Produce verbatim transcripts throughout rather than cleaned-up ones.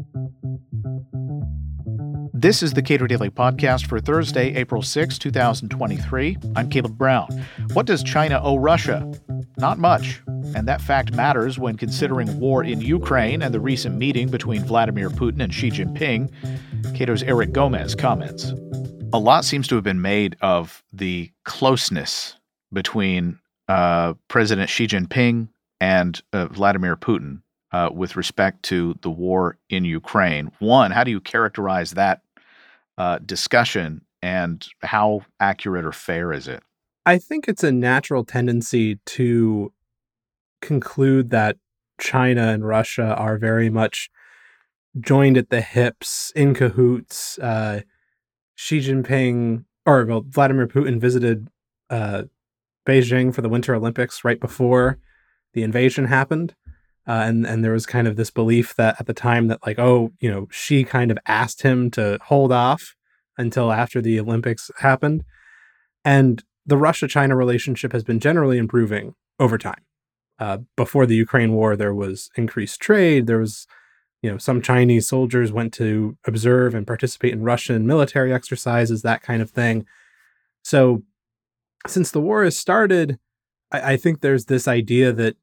This is the Cato Daily Podcast for Thursday, April sixth, twenty twenty-three. I'm Caleb Brown. What does China owe Russia? Not much. And that fact matters when considering war in Ukraine and the recent meeting between Vladimir Putin and Xi Jinping. Cato's Eric Gomez comments. A lot seems to have been made of the closeness between uh, President Xi Jinping and uh, Vladimir Putin uh, with respect to the war in Ukraine. One, how do you characterize that uh, discussion, and how accurate or fair is it? I think it's a natural tendency to conclude that China and Russia are very much joined at the hips, in cahoots. Uh, Xi Jinping, or well, Vladimir Putin visited uh, Beijing for the Winter Olympics right before the invasion happened. Uh, and, and there was kind of this belief that at the time that like, oh, you know, Xi kind of asked him to hold off until after the Olympics happened. And the Russia-China relationship has been generally improving over time. Uh, before the Ukraine war, there was increased trade. There was, you know, some Chinese soldiers went to observe and participate in Russian military exercises, that kind of thing. So since the war has started, I, I think there's this idea that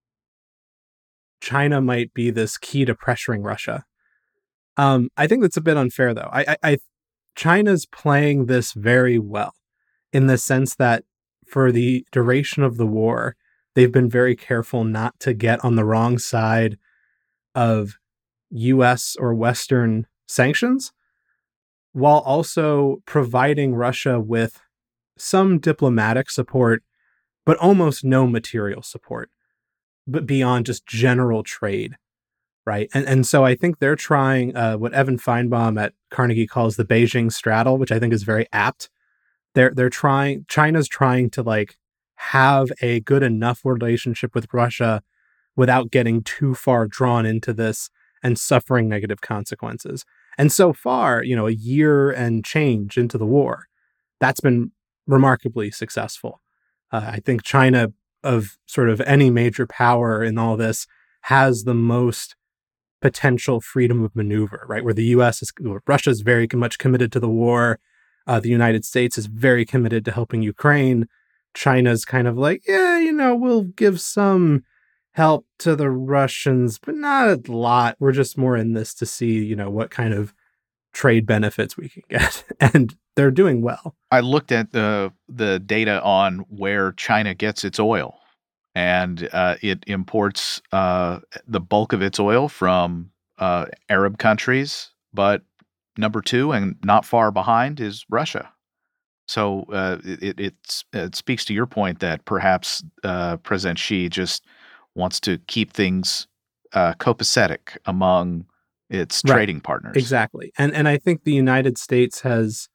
China might be this key to pressuring Russia. Um, I think that's a bit unfair, though. I, I, I China's playing this very well in the sense that for the duration of the war, they've been very careful not to get on the wrong side of U S or Western sanctions, while also providing Russia with some diplomatic support, but almost no material support, but beyond just general trade, right? And and so I think they're trying uh, what Evan Feinbaum at Carnegie calls the Beijing straddle, which I think is very apt. They're they're trying, China's trying to like have a good enough relationship with Russia without getting too far drawn into this and suffering negative consequences. And so far, you know, a year and change into the war, that's been remarkably successful. Uh, I think China, of sort of any major power in all this, has the most potential freedom of maneuver, right? Where the U S is, Russia is very much committed to the war. Uh, the United States is very committed to helping Ukraine. China's kind of like, yeah, you know, we'll give some help to the Russians, but not a lot. We're just more in this to see, you know, what kind of trade benefits we can get. And they're doing well. I looked at the the data on where China gets its oil, and uh, it imports uh, the bulk of its oil from uh, Arab countries, but number two and not far behind is Russia. So uh, it, it's, it speaks to your point that perhaps uh, President Xi just wants to keep things uh, copacetic among its trading right. partners. Exactly. And and I think the United States has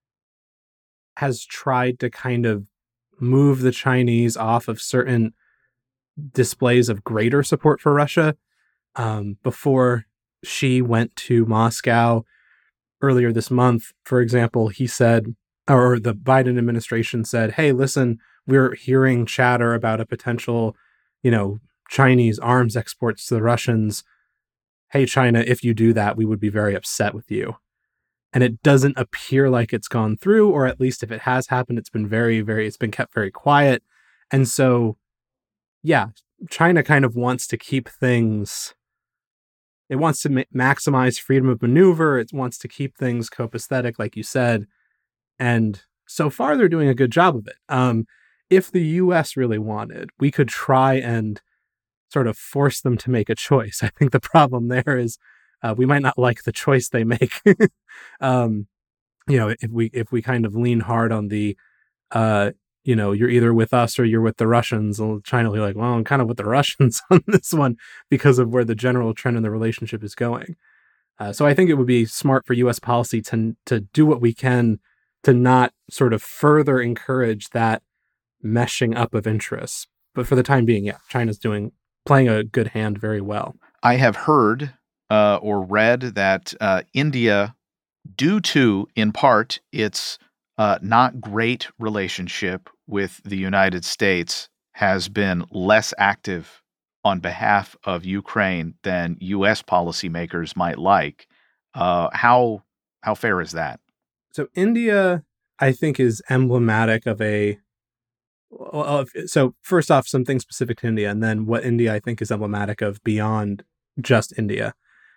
has tried to kind of move the Chinese off of certain displays of greater support for Russia. Um, before Xi went to Moscow earlier this month, for example, he said, or the Biden administration said, hey, listen, we're hearing chatter about a potential, you know, Chinese arms exports to the Russians. Hey, China, if you do that, we would be very upset with you. And it doesn't appear like it's gone through, or at least if it has happened, it's been very, very, it's been kept very quiet. And so, yeah, China kind of wants to keep things, it wants to ma- maximize freedom of maneuver. It wants to keep things copacetic, like you said. And so far, they're doing a good job of it. Um, if the U S really wanted, we could try and sort of force them to make a choice. I think the problem there is uh, we might not like the choice they make. um, you know, if we if we kind of lean hard on the, uh, you know, you're either with us or you're with the Russians, and China will be like, well, I'm kind of with the Russians on this one because of where the general trend in the relationship is going. Uh, so I think it would be smart for U S policy to to do what we can to not sort of further encourage that meshing up of interests. But for the time being, yeah, China's doing playing a good hand very well. I have heard uh, or read that uh, India, due to, in part, its uh, not great relationship with the United States, has been less active on behalf of Ukraine than U S policymakers might like. Uh, how how fair is that? So India, I think, is emblematic of a. Well, so first off, some things specific to India, and then what India I think is emblematic of beyond just India.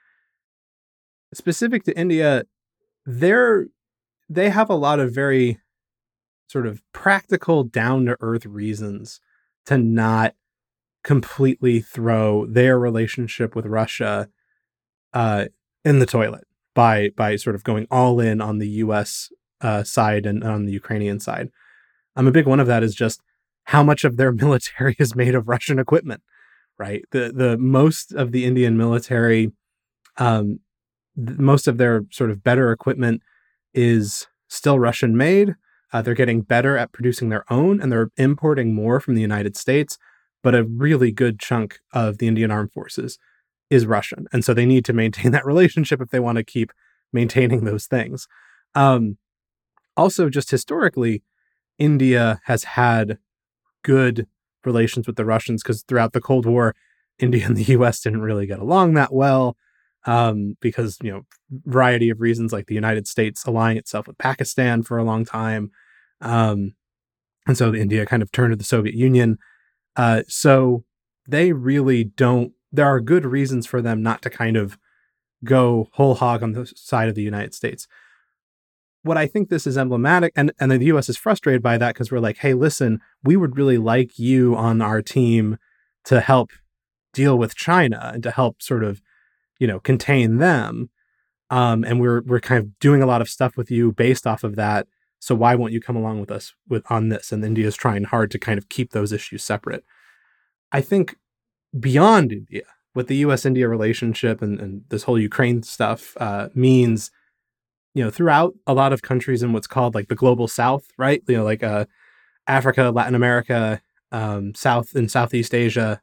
Specific to India, they're they have a lot of very sort of practical, down to earth reasons to not completely throw their relationship with Russia uh, in the toilet by by sort of going all in on the U S uh, side and on the Ukrainian side. Um, a big one of that is just how much of their military is made of Russian equipment, right? The the most of the Indian military, um, th- most of their sort of better equipment is still Russian made. Uh, they're getting better at producing their own, and they're importing more from the United States. But a really good chunk of the Indian Armed Forces is Russian, and so they need to maintain that relationship if they want to keep maintaining those things. Um, also, just historically, India has had good relations with the Russians because throughout the Cold War, India and the U S didn't really get along that well um, because, you know, variety of reasons, like the United States allying itself with Pakistan for a long time. Um, and so India kind of turned to the Soviet Union. Uh, so they really don't, there are good reasons for them not to kind of go whole hog on the side of the United States. What I think this is emblematic, and, and the U S is frustrated by that because we're like, hey, listen, we would really like you on our team to help deal with China and to help sort of, you know, contain them. Um, and we're we're kind of doing a lot of stuff with you based off of that. So why won't you come along with us with on this? And India is trying hard to kind of keep those issues separate. I think beyond India, what the U S India relationship and, and this whole Ukraine stuff uh, means, you know, throughout a lot of countries in what's called like the global South, right? You know, like uh, Africa, Latin America, um, South and Southeast Asia.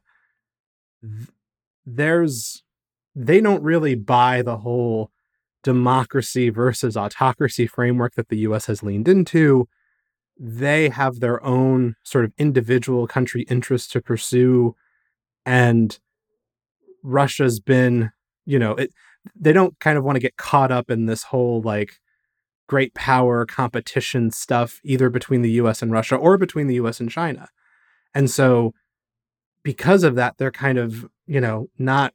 Th- there's, they don't really buy the whole democracy versus autocracy framework that the U S has leaned into. They have their own sort of individual country interests to pursue. And Russia's been, you know, it, they don't kind of want to get caught up in this whole like great power competition stuff, either between the U S and Russia or between the U S and China. And so because of that, they're kind of, you know, not,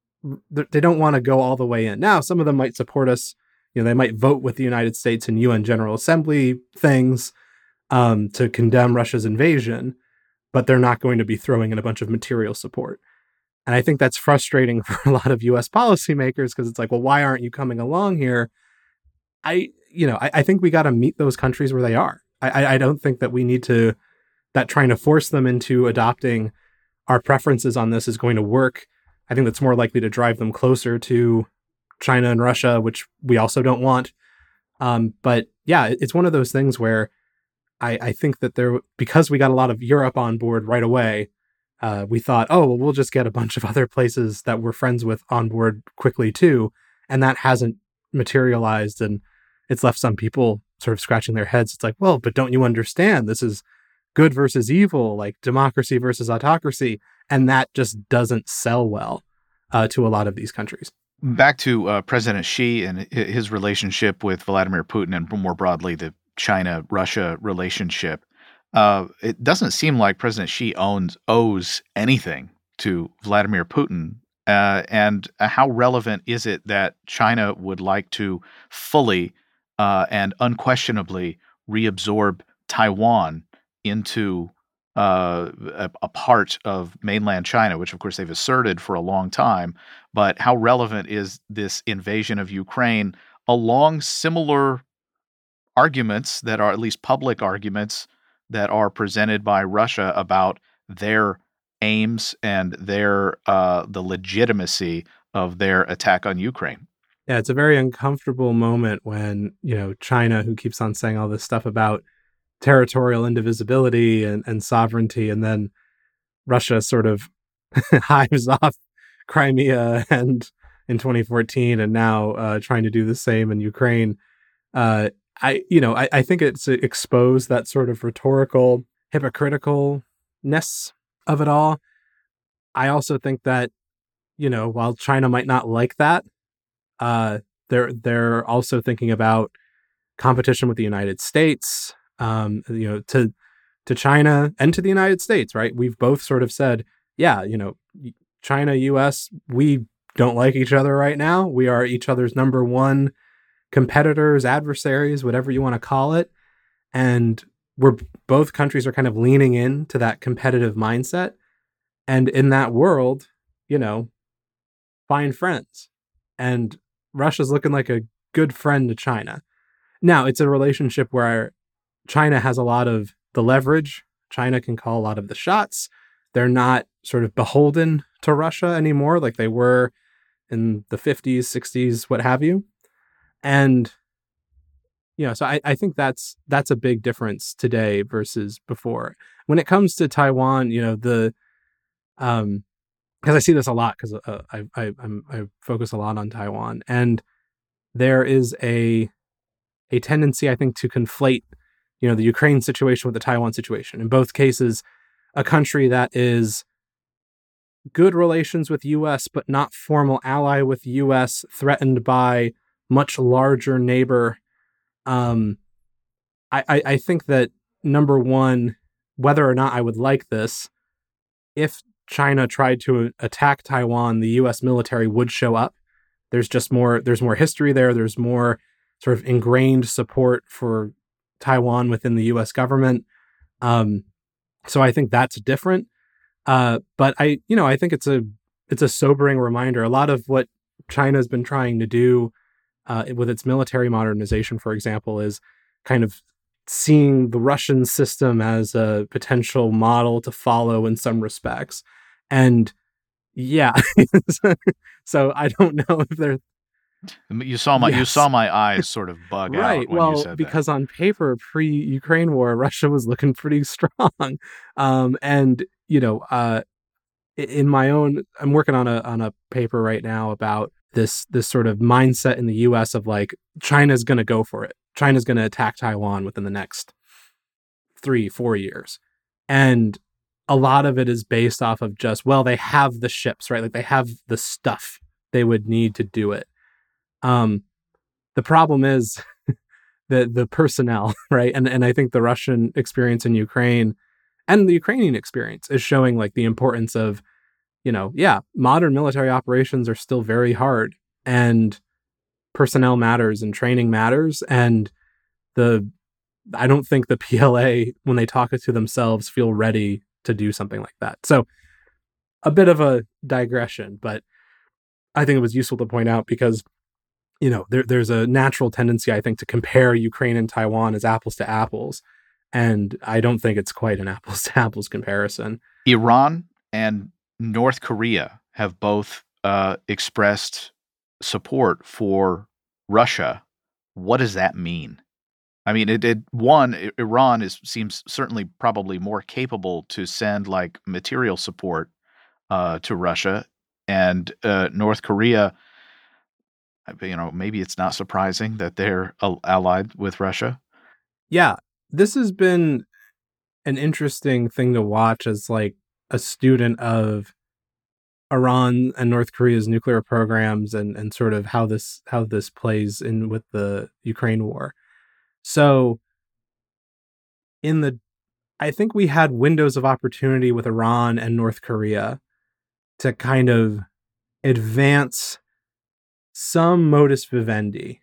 they don't want to go all the way in. Now, some of them might support us. You know, they might vote with the United States in U N General Assembly things um, to condemn Russia's invasion, but they're not going to be throwing in a bunch of material support. And I think that's frustrating for a lot of U S policymakers because it's like, well, why aren't you coming along here? I, you know, I, I think we got to meet those countries where they are. I, I don't think that we need to, that trying to force them into adopting our preferences on this is going to work. I think that's more likely to drive them closer to China and Russia, which we also don't want. Um, but yeah, it's one of those things where I, I think that there, because we got a lot of Europe on board right away, uh, we thought, oh, well, we'll just get a bunch of other places that we're friends with on board quickly too. And that hasn't materialized. And it's left some people sort of scratching their heads. It's like, well, but don't you understand? This is good versus evil, like democracy versus autocracy. And that just doesn't sell well uh, to a lot of these countries. Back to uh, President Xi and his relationship with Vladimir Putin and more broadly the China-Russia relationship. Uh, it doesn't seem like President Xi owns owes anything to Vladimir Putin. Uh, and how relevant is it that China would like to fully uh, and unquestionably reabsorb Taiwan into uh, a, a part of mainland China, which of course they've asserted for a long time. But how relevant is this invasion of Ukraine along similar arguments that are at least public arguments that are presented by Russia about their aims and their uh, the legitimacy of their attack on Ukraine? Yeah, it's a very uncomfortable moment when, you know, China, who keeps on saying all this stuff about territorial indivisibility and, and sovereignty, and then Russia sort of hives off Crimea and in twenty fourteen, and now uh, trying to do the same in Ukraine. Uh, I, you know, I, I think it's exposed that sort of rhetorical hypocriticalness of it all. I also think that, you know, while China might not like that, uh, they're they're also thinking about competition with the United States, um, you know, to to China and to the United States, right? We've both sort of said, yeah, you know, China, U S, we don't like each other right now. We are each other's number one competitors, adversaries, whatever you want to call it. And we're both countries are kind of leaning into that competitive mindset. And in that world, you know, find friends. And Russia's looking like a good friend to China. Now, it's a relationship where China has a lot of the leverage. China can call a lot of the shots. They're not sort of beholden to Russia anymore like they were in the fifties, sixties, what have you. And, you know, so I, I think that's that's a big difference today versus before. When it comes to Taiwan, you know, the um because I see this a lot because uh, I I I'm, I focus a lot on Taiwan, and there is a a tendency, I think, to conflate, you know, the Ukraine situation with the Taiwan situation. In both cases, a country that is good relations with U S, but not formal ally with U S, threatened by much larger neighbor. Um, I, I, I think that, number one, whether or not I would like this, if China tried to attack Taiwan, the U S military would show up. There's just more, there's more history there. There's more sort of ingrained support for Taiwan within the U S government. Um, so I think that's different. Uh, but I, you know, I think it's a, it's a sobering reminder. A lot of what China's been trying to do uh, with its military modernization, for example, is kind of seeing the Russian system as a potential model to follow in some respects. And yeah, so I don't know if they're, You saw my yes. you saw my eyes sort of bug right. out when well, you said because that. on paper, pre-Ukraine war, Russia was looking pretty strong. Um, and, you know, uh, in my own, I'm working on a on a paper right now about this this sort of mindset in the U S of like, China's going to go for it. China's going to attack Taiwan within the next three, four years. And a lot of it is based off of just, well, they have the ships, right? Like they have the stuff they would need to do it. Um, the problem is the the personnel, right? And and I think the Russian experience in Ukraine and the Ukrainian experience is showing like the importance of, you know, yeah, modern military operations are still very hard, and personnel matters and training matters. And the I don't think the P L A, when they talk it to themselves, feel ready to do something like that. So a bit of a digression, but I think it was useful to point out because, you know, there, there's a natural tendency, I think, to compare Ukraine and Taiwan as apples to apples. And I don't think it's quite an apples to apples comparison. Iran and North Korea have both uh, expressed support for Russia. What does that mean? I mean, it, it one, Iran is seems certainly probably more capable to send like material support uh, to Russia, and uh, North Korea, you know, maybe it's not surprising that they're allied with Russia. Yeah, this has been an interesting thing to watch as like a student of Iran and North Korea's nuclear programs, and and sort of how this how this plays in with the Ukraine war. So in the I think we had windows of opportunity with Iran and North Korea to kind of advance some modus vivendi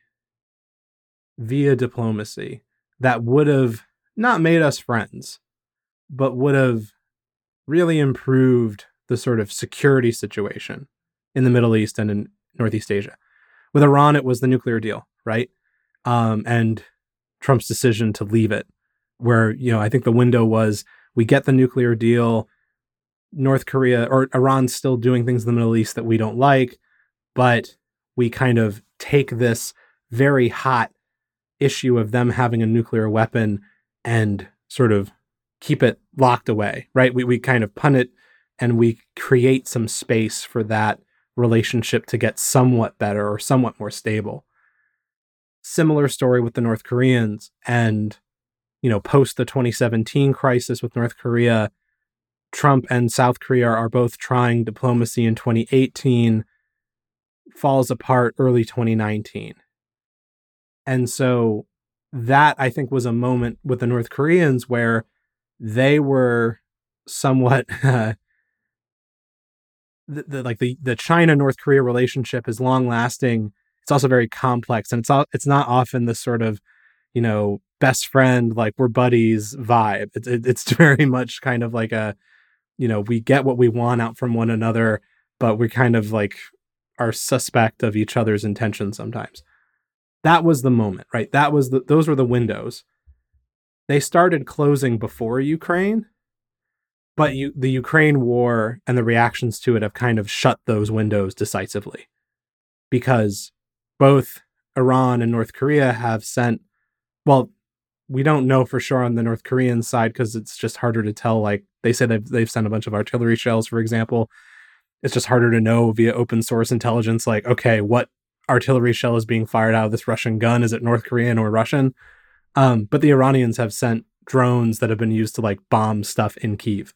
via diplomacy that would have not made us friends, but would have really improved the sort of security situation in the Middle East and in Northeast Asia. With Iran, it was the nuclear deal, right? Um, and Trump's decision to leave it, where, you know, I think the window was, we get the nuclear deal, North Korea or Iran's still doing things in the Middle East that we don't like, but we kind of take this very hot issue of them having a nuclear weapon and sort of keep it locked away, right? We we kind of punt it and we create some space for that relationship to get somewhat better or somewhat more stable. Similar story with the North Koreans, and, you know, post the twenty seventeen crisis with North Korea, Trump and South Korea are both trying diplomacy in twenty eighteen, falls apart early twenty nineteen. And so that, I think, was a moment with the North Koreans where they were somewhat uh, the, the, like the, the China-North Korea relationship is long-lasting. It's also very complex, and it's all, it's not often this sort of, you know, best friend, like we're buddies vibe. It's it, it's very much kind of like a, you know, we get what we want out from one another, but we kind of like are suspect of each other's intentions sometimes. That was the moment, right? That was the, those were the windows. They started closing before Ukraine, but you, the Ukraine war and the reactions to it have kind of shut those windows decisively, because both Iran and North Korea have sent, well, we don't know for sure on the North Korean side because it's just harder to tell. Like they said, they've, they've sent a bunch of artillery shells, for example. It's just harder to know via open source intelligence, like, okay, what artillery shell is being fired out of this Russian gun? Is it North Korean or Russian? Um, but the Iranians have sent drones that have been used to like bomb stuff in Kyiv.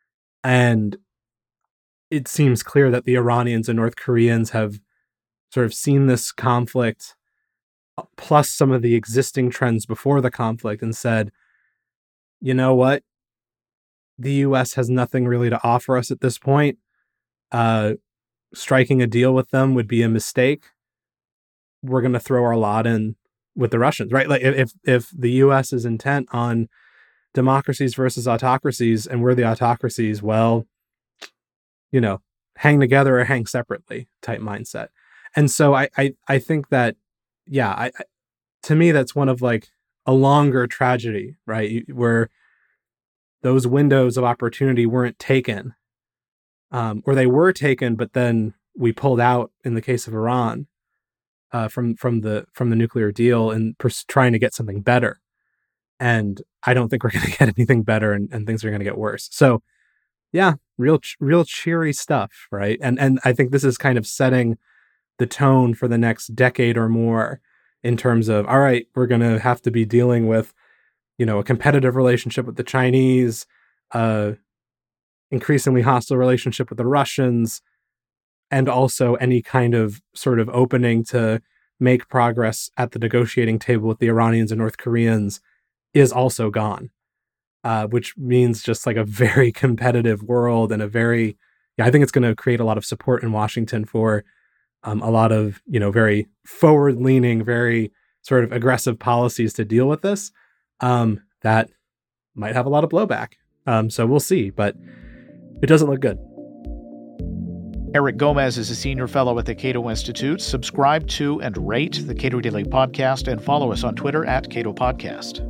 And it seems clear that the Iranians and North Koreans have sort of seen this conflict plus some of the existing trends before the conflict and said, you know what? The U S has nothing really to offer us at this point. Uh, striking a deal with them would be a mistake. We're going to throw our lot in with the Russians, right? Like if if the U S is intent on democracies versus autocracies and we're the autocracies, well, you know, hang together or hang separately type mindset. And so I I, I think that, yeah, I, I to me, that's one of like a longer tragedy, right? Where those windows of opportunity weren't taken, um, or they were taken, but then we pulled out in the case of Iran uh, from from the from the nuclear deal and pers- trying to get something better. And I don't think we're going to get anything better, and, and things are going to get worse. So, yeah, real real cheery stuff, right? And and I think this is kind of setting the tone for the next decade or more in terms of, all right, we're going to have to be dealing with, you know, a competitive relationship with the Chinese, uh, increasingly hostile relationship with the Russians, and also any kind of sort of opening to make progress at the negotiating table with the Iranians and North Koreans is also gone, uh, which means just like a very competitive world and a very, yeah, I think it's going to create a lot of support in Washington for um, a lot of, you know, very forward-leaning, very sort of aggressive policies to deal with this. Um, that might have a lot of blowback. Um, so we'll see, but it doesn't look good. Eric Gomez is a senior fellow at the Cato Institute. Subscribe to and rate the Cato Daily Podcast and follow us on Twitter at Cato Podcast.